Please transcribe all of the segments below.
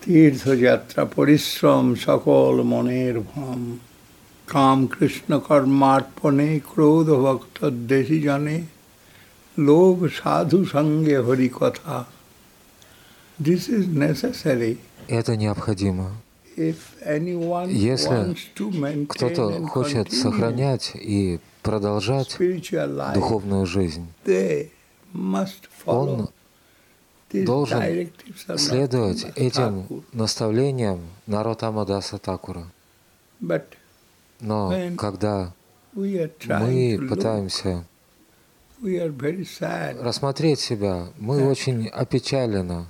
तीर्थयात्रा परिश्रम सकल मनेर भ्रम काम कृष्ण कर्मार्पणे क्रोध भक्त देशी जने लोभ साधु संगे हरि कथा. This is necessary. Это необходимо. Если кто-то хочет сохранять и продолжать духовную жизнь, он должен следовать этим наставлениям Нароттама Даса Такура. Но когда мы пытаемся рассмотреть себя, мы очень опечалены.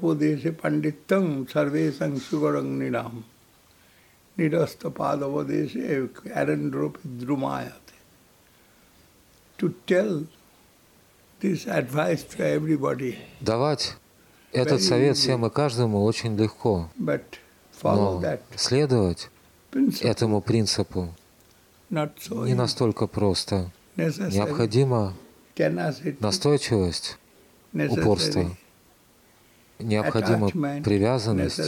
Давать этот совет всем и каждому очень легко, но следовать этому принципу не настолько просто. Необходима настойчивость, упорство, необходима привязанность,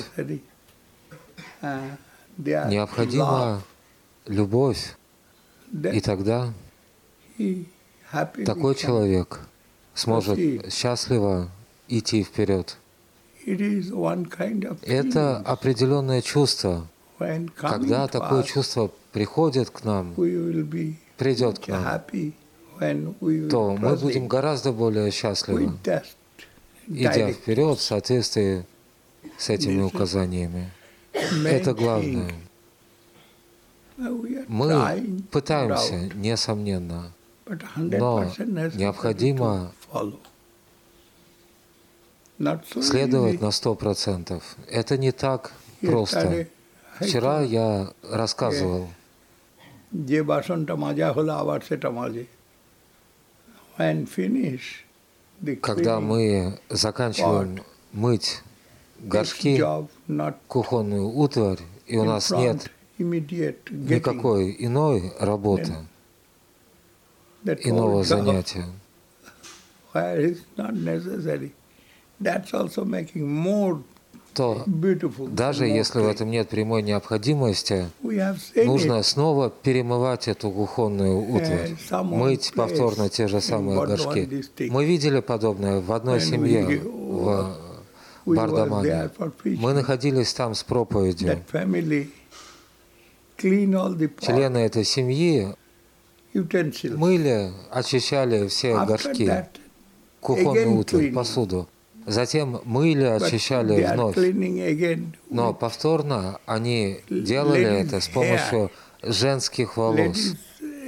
необходима любовь, и тогда такой человек сможет счастливо идти вперед. Это определенное чувство. Когда такое чувство приходит к нам, придет к нам, то мы будем гораздо более счастливы, идя вперед в соответствии с этими указаниями. Это главное. Мы пытаемся, несомненно, но необходимо следовать на 100%. Это не так просто. Вчера я рассказывал, когда мы заканчиваем мыть горшки, кухонную утварь, и у нас нет никакой иной работы, иного занятия, то даже если в этом нет прямой необходимости, нужно снова перемывать эту кухонную утварь, мыть повторно те же самые горшки. Мы видели подобное в одной семье в Бардамане. Мы находились там с проповедью. Члены этой семьи мыли, очищали все горшки, кухонную утварь, посуду. Затем мыли, очищали вновь. Но повторно они делали это с помощью женских волос.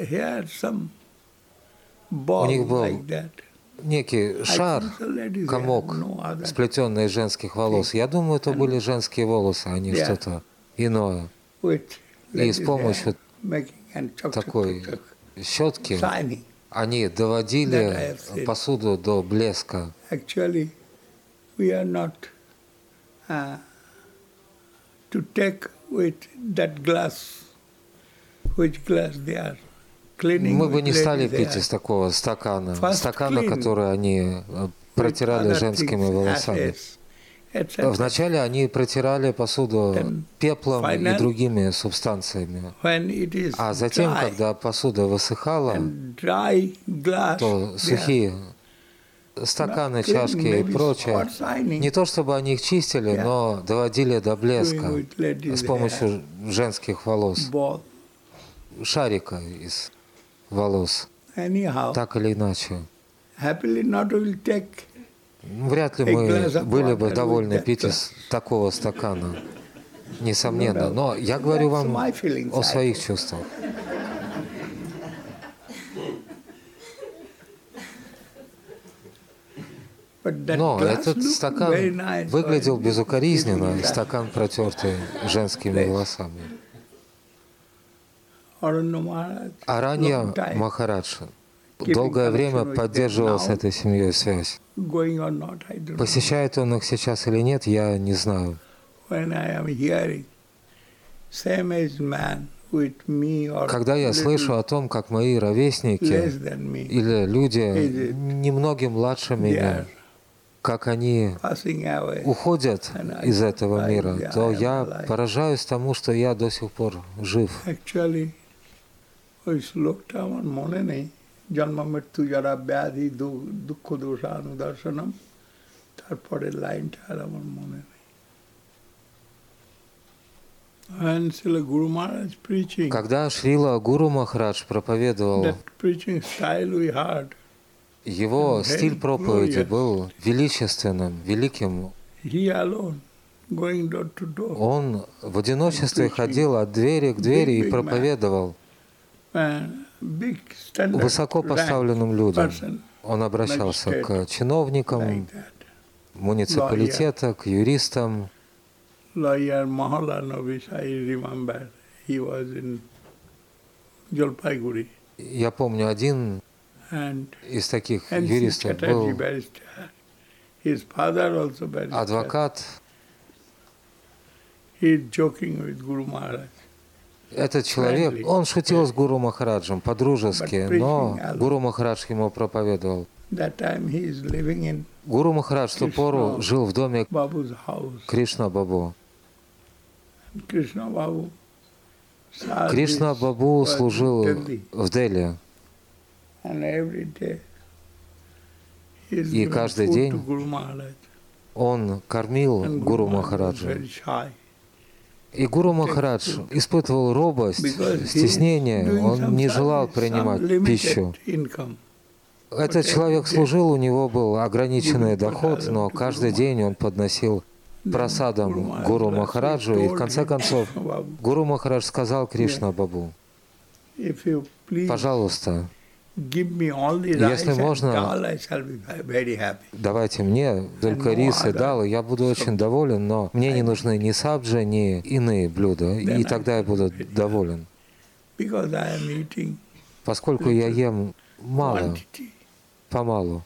У них был некий шар, комок, сплетенный из женских волос. Я думаю, это были женские волосы, а не что-то иное. И с помощью такой щетки они доводили посуду до блеска. We are not to take with that glass, which glass they are cleaning. Мы бы не стали пить из такого стакана, который они протирали женскими волосами. Вначале они протирали посуду пеплом и другими субстанциями. А затем, когда посуда высыхала, то сухие стаканы, чашки и прочее, не то чтобы они их чистили, но доводили до блеска с помощью женских волос, шарика из волос, так или иначе. Вряд ли мы были бы довольны пить из такого стакана, несомненно, но я говорю вам о своих чувствах. Но этот стакан выглядел безукоризненно, стакан, протертый женскими волосами. Аранья Махарадж долгое время поддерживал с этой семьей связь. Посещает он их сейчас или нет, я не знаю. Когда я слышу о том, как мои ровесники или люди немногим младше меня, как они уходят из этого мира, то я поражаюсь тому, что я до сих пор жив. Когда Шрила Гуру Махарадж проповедовал, его стиль проповеди был величественным, великим. Он в одиночестве ходил от двери к двери и проповедовал высоко поставленным людям. Он обращался к чиновникам муниципалитета, к юристам. Lawyer Mahalanovish, I remember, he was in Jalpaiguri. Я помню, один из таких юристов был адвокат. Этот человек, он шутил с Гуру Махараджем по-дружески, но Гуру Махарадж ему проповедовал. Гуру Махарадж в ту пору жил в доме Кришна Бабу. Кришна Бабу служил в Дели. И каждый день он кормил Гуру Махараджа. И Гуру Махарадж испытывал робость, стеснение, он не желал принимать пищу. Этот человек служил, у него был ограниченный доход, но каждый день он подносил прасадам Гуру Махараджу, и в конце концов Гуру Махарадж сказал Кришна Бабу: пожалуйста, если можно, давайте мне только рис и дал, и я буду очень доволен, но мне не нужны ни сабджи, ни иные блюда, и тогда я буду доволен. Поскольку я ем мало, помалу,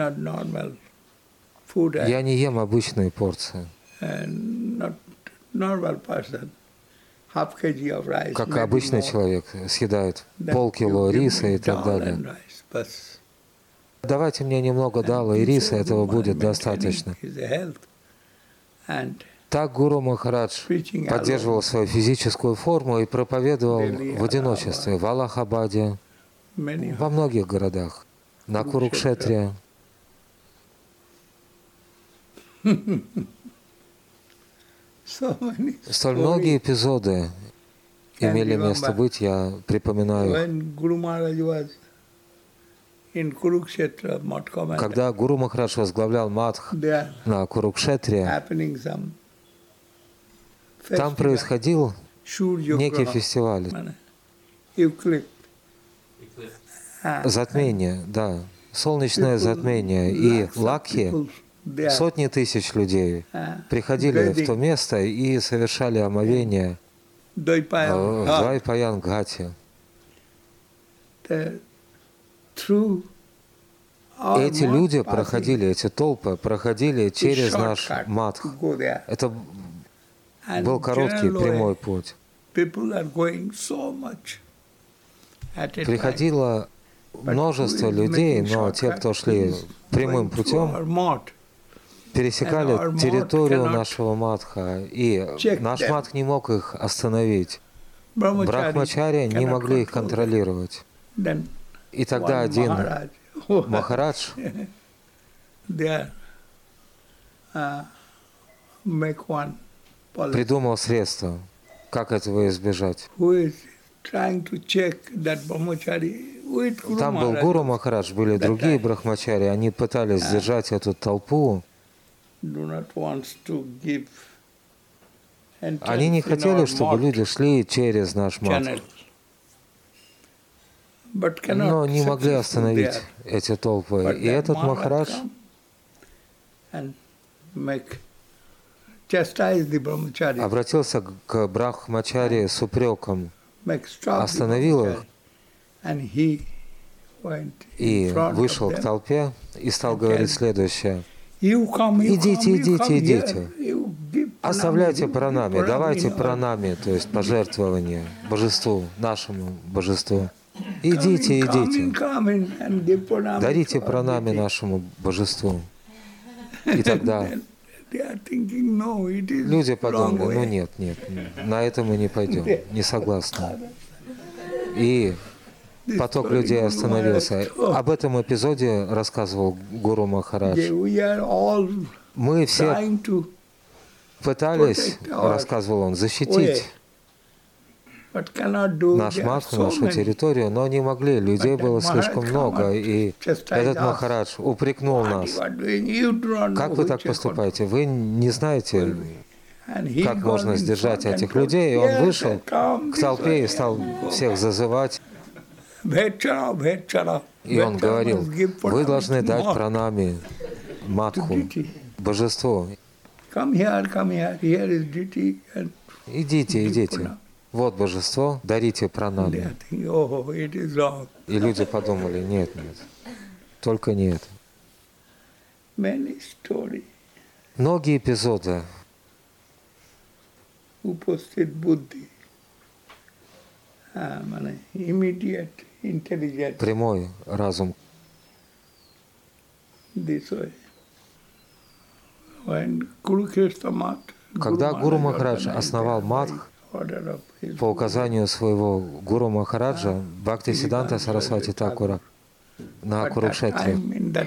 я не ем обычные порции. Как обычный человек съедает полкило риса и так далее. Давайте мне немного дала и риса, этого будет достаточно. Так Гуру Махарадж поддерживал свою физическую форму и проповедовал в одиночестве в Аллахабаде, во многих городах, на Курукшетре. Столь многие эпизоды имели место быть, я припоминаю. Когда Гуру Махарадж возглавлял Мадх на Курукшетре, там происходил некий фестиваль. Затмение, да, солнечное затмение. И лакхи, сотни тысяч людей приходили в то место и совершали омовение в Двайпаян-Гхате. Эти люди проходили, эти толпы проходили через наш Мадх. Это был короткий, прямой путь. Приходило множество людей, но те, кто шли прямым путем, пересекали территорию нашего Мадха, и наш Мадх не мог их остановить. Брахмачари не могли их контролировать. И тогда один Махарадж придумал средства, как этого избежать. Там был Гуру Махарадж, были другие брахмачари, они пытались сдержать эту толпу. Они не хотели, чтобы люди шли через наш Мадх, но не могли остановить эти толпы. И этот Махарадж обратился к брахмачари с упреком, остановил их и вышел к толпе и стал говорить следующее: идите, идите, идите, оставляйте пранами, давайте пранами, то есть пожертвование божеству, нашему божеству. Идите, идите, дарите пранами нашему божеству. И тогда люди подумали, нет, на это мы не пойдем, не согласны. И поток людей остановился. Об этом эпизоде рассказывал Гуру Махарадж. Мы все пытались, рассказывал он, защитить наш мат, нашу территорию, но не могли. Людей было слишком много. И этот Махарадж упрекнул нас. Как вы так поступаете? Вы не знаете, как можно сдержать этих людей. И он вышел к толпе и стал всех зазывать. И он говорил, вы должны дать пранами матху, божеству. Идите. Вот божество, дарите пранами. И люди подумали, нет, только не это. Многие эпизоды. Прямой разум. Когда Гуру Махарадж основал Мадх, по указанию своего Гуру Махараджа, Бхактисиддханта Сарасвати Такура, на Курукшетре,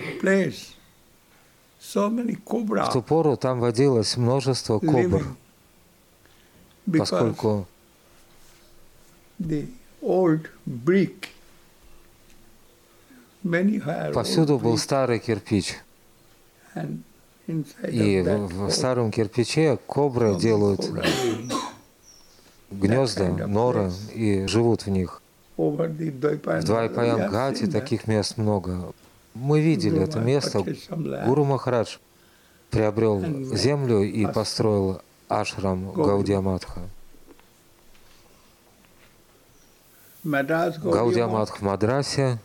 в ту пору там водилось множество кобр, поскольку повсюду был старый кирпич. И в старом кирпиче кобры делают гнезда, норы и живут в них. В Двайпаян-Ghате таких мест много. Мы видели это место. Гуру Махарадж приобрел землю и построил ашрам Гаудия Матха. Гаудия Матх в Мадрасе.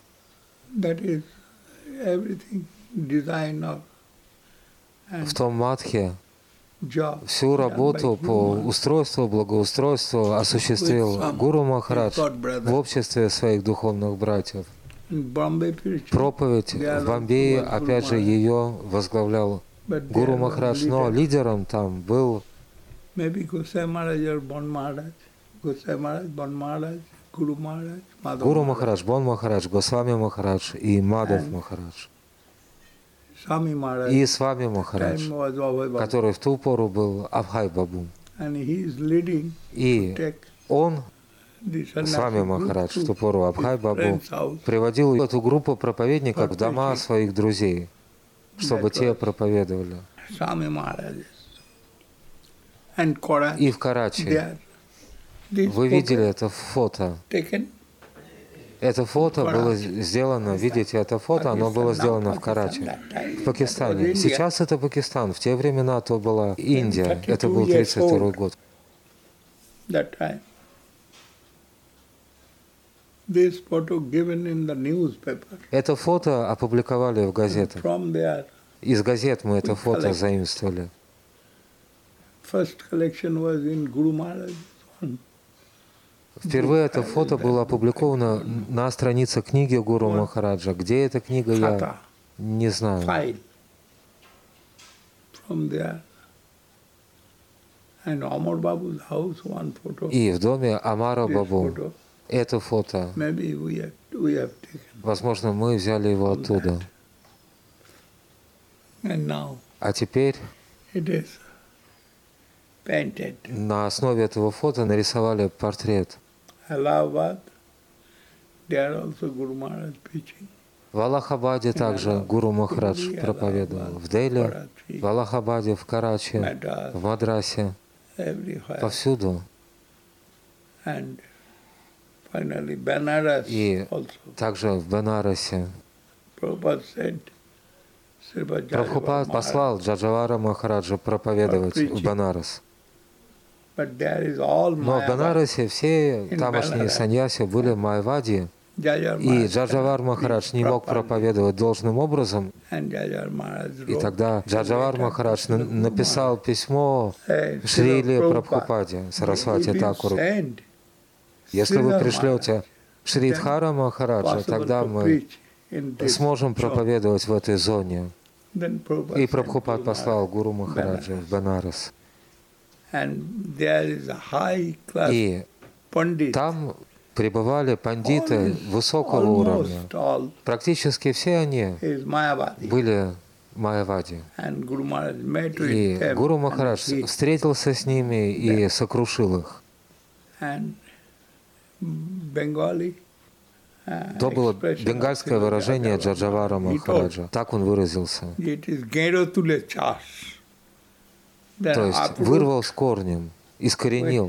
В том Матхе всю работу по устройству, благоустройству осуществил Гуру Махарадж в обществе своих духовных братьев. Проповедь в Бомбее, опять же, ее возглавлял Гуру Махарадж, но лидером там был Гуру Махарадж, Бон Махарадж, Госвами Махарадж и Мадав Махарадж. И Свами Махарадж, который в ту пору был Абхай Бабу. И он, Свами Махарадж, в ту пору Абхай Бабу, приводил эту группу проповедников в дома своих друзей, чтобы те проповедовали. И в Карачи. Вы видели это фото? Это фото было сделано, видите, это фото, оно было сделано в Карачи, в Пакистане. Сейчас это Пакистан, в те времена то была Индия, это был 1932 год. Это фото опубликовали в газетах. Из газет мы это фото заимствовали. Впервые это фото было опубликовано на странице книги Гуру Махараджа. Где эта книга, я не знаю. И в доме Амара Бабу это фото. Возможно, мы взяли его оттуда. А теперь на основе этого фото нарисовали портрет. В Аллахабаде также Гуру Махарадж проповедовал. В Дели, в Аллахабаде, в Карачи, в Мадрасе, повсюду. И также в Бенарасе. Прабхупад послал Джаджавара Махараджа проповедовать в Бенарас. Но в Бенарасе все тамошние саньяси были майавади, и Джаджавар Махарадж не мог проповедовать должным образом. И тогда Джаджавар Махарадж написал письмо Шриле Прабхупаде, Сарасвати Такуру. Если вы пришлете Шридхара Махараджа, тогда мы сможем проповедовать в этой зоне. И Прабхупад послал Гуру Махараджа в Бенарес. И там пребывали пандиты высокого уровня. Практически все они были майявади. И Гуру Махарадж встретился с ними и сокрушил их. То было бенгальское выражение Джаджавара Махараджа. Так он выразился. То есть вырвал с корнем, искоренил.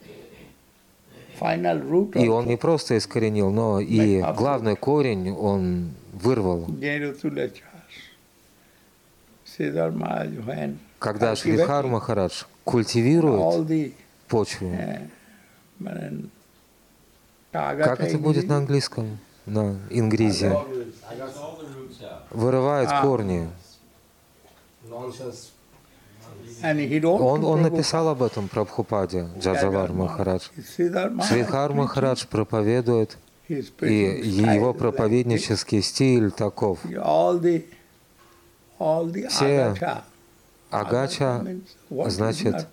И он не просто искоренил, но и главный корень он вырвал. Когда Шридхар Махарадж культивирует почву, как это будет на английском, на ингризе? Вырывает корни. Он написал об этом Прабхупаде, Джаджавар Махарадж. Шридхар Махарадж проповедует, и его проповеднический стиль таков. Все агача, значит,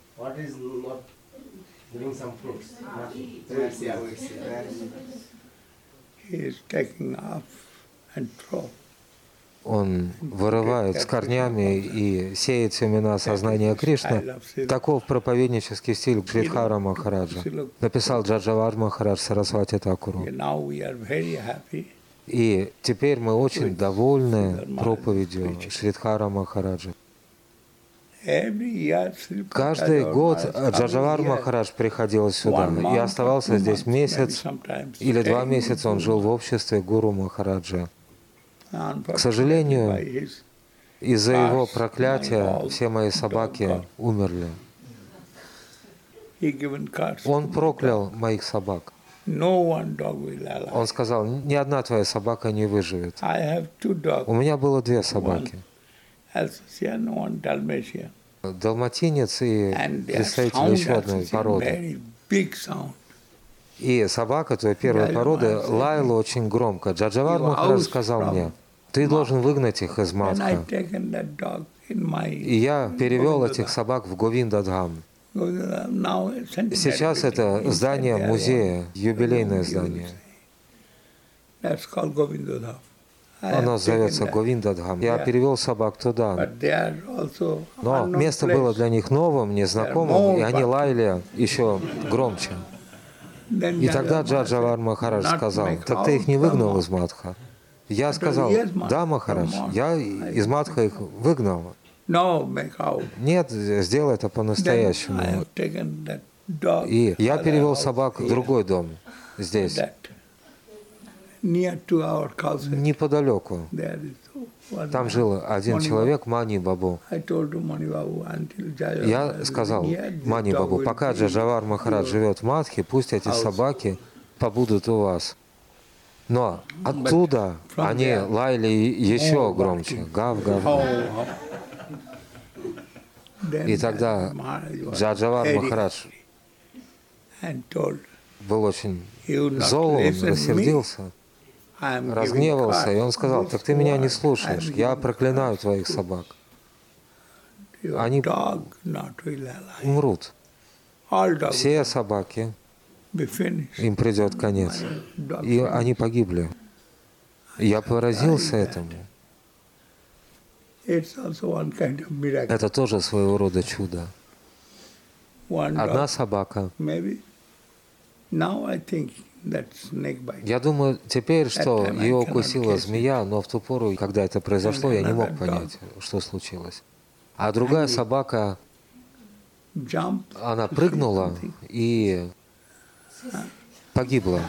он вырывает с корнями и сеет семена сознания Кришны. Таков проповеднический стиль Шридхара Махараджа. Написал Джаджавар Махарадж Сарасвати Такуру. И теперь мы очень довольны проповедью Шридхара Махараджа. Каждый год Джаджавар Махарадж приходил сюда и оставался здесь месяц или 2 месяца. Он жил в обществе Гуру Махараджа. К сожалению, из-за его проклятия все мои собаки умерли. Он проклял моих собак. Он сказал, ни одна твоя собака не выживет. У меня было 2 собаки. Далматинец и представитель еще одной породы. И собака той первой породы лаяла очень громко. Джаджавар Махарадж сказал мне, ты должен выгнать их из Мадха. И я перевел этих собак в Говиндадхам. Сейчас это здание музея, юбилейное здание. Оно зовется Говиндадхам. Я перевел собак туда. Но место было для них новым, незнакомым, и они лаяли еще громче. И тогда Джаджавар Махарадж сказал, так ты их не выгнал из Мадха? Я сказал, да, Махарадж, я из Мадха их выгнал. Нет, сделай это по-настоящему. И я перевел собак в другой дом здесь, неподалеку. Там жил один человек, Мани Бабу. Я сказал Мани Бабу, пока Джаджавар Махарадж живет в Мадхе, пусть эти собаки побудут у вас. Но оттуда они лаяли еще громче. Гав-гав. И тогда Джаджавар Махарадж был очень зол, он рассердился, разгневался, и он сказал, так ты меня не слушаешь, я проклинаю твоих собак. Они умрут. Все собаки, им придет конец. И они погибли. Я поразился этому. Это тоже своего рода чудо. Одна собака. Я думаю теперь, что ее укусила змея, но в ту пору, когда это произошло, я не мог понять, что случилось. А другая собака, она прыгнула и погибла.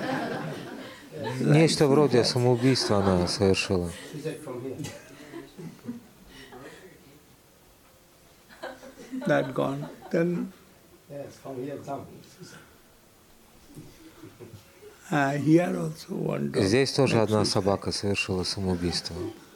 Нечто вроде самоубийства она совершила. Здесь тоже одна собака совершила самоубийство.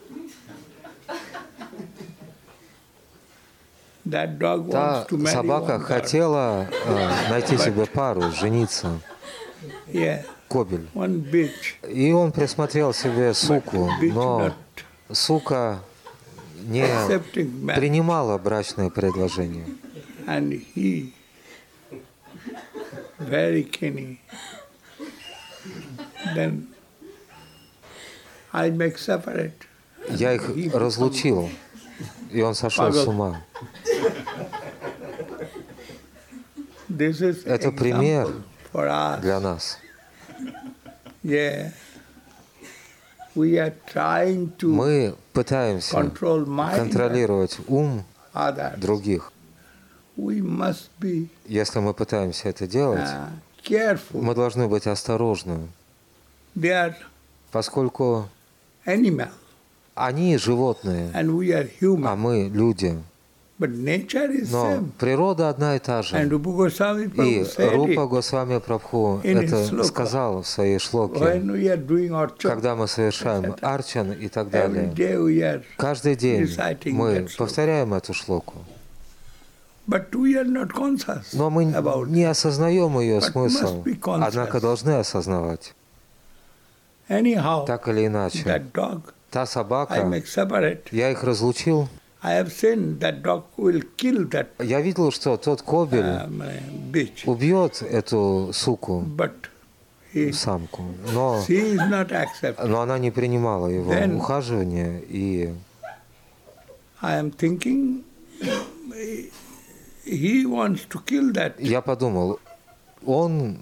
Та собака хотела найти себе пару, жениться. Кобель. И он присмотрел себе суку, но сука не принимала брачное предложение. And he, very keen, then I make separate. Я их разлучил, и он сошел с ума. Это пример для нас. Мы пытаемся контролировать ум других. Если мы пытаемся это делать, мы должны быть осторожны, поскольку они животные, а мы люди. Но природа одна и та же. И Рупа Госвами Прабху это сказал в своей шлоке, когда мы совершаем арчан и так далее. Каждый день мы повторяем эту шлоку. Но мы не осознаем ее смысл, однако должны осознавать. Так или иначе, та собака, я их разлучил. Я видел, что тот кобель убьет эту суку, самку, но она не принимала его ухаживания. И я подумал, он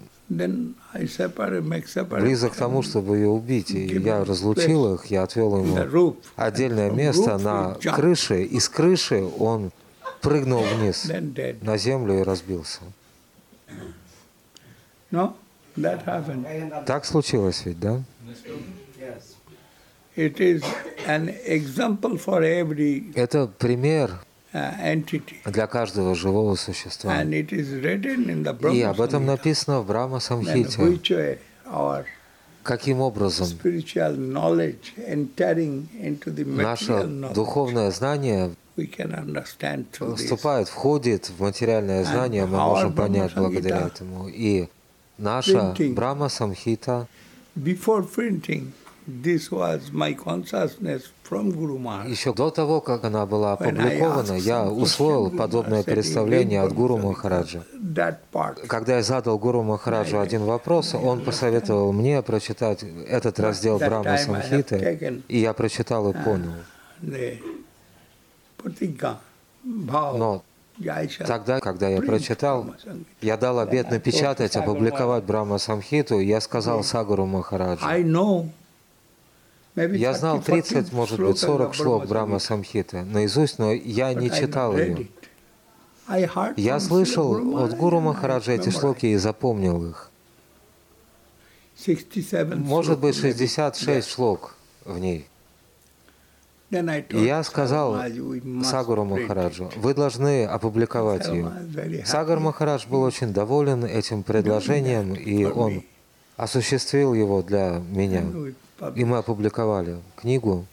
близок к тому, чтобы ее убить. И я разлучил их, я отвел ему отдельное место на крыше, и с крыши он прыгнул вниз на землю и разбился. Так случилось ведь, да? Это пример для каждого живого существа. И об этом написано в Брахма Самхите. Каким образом наше духовное знание входит в материальное знание, мы можем понять благодаря этому. И наша Брахма Самхита, еще до того, как она была опубликована, я усвоил подобное представление от Гуру Махараджа. Когда я задал Гуру Махараджу один вопрос, он посоветовал мне прочитать этот раздел Брахма Самхиты, и я прочитал и понял. Но тогда, когда я прочитал, я дал обет напечатать, опубликовать Брахма Самхиту, и я сказал Сагуру Махараджу: я знал 30, может быть, 40 шлок Брахма Самхиты наизусть, но я не читал ее. Я слышал от Гуру Махараджа эти шлоки и запомнил их. Может быть, 66 шлок в ней. И я сказал Сагуру Махараджу: вы должны опубликовать ее. Сагур Махарадж был очень доволен этим предложением, и он осуществил его для меня. И мы опубликовали книгу.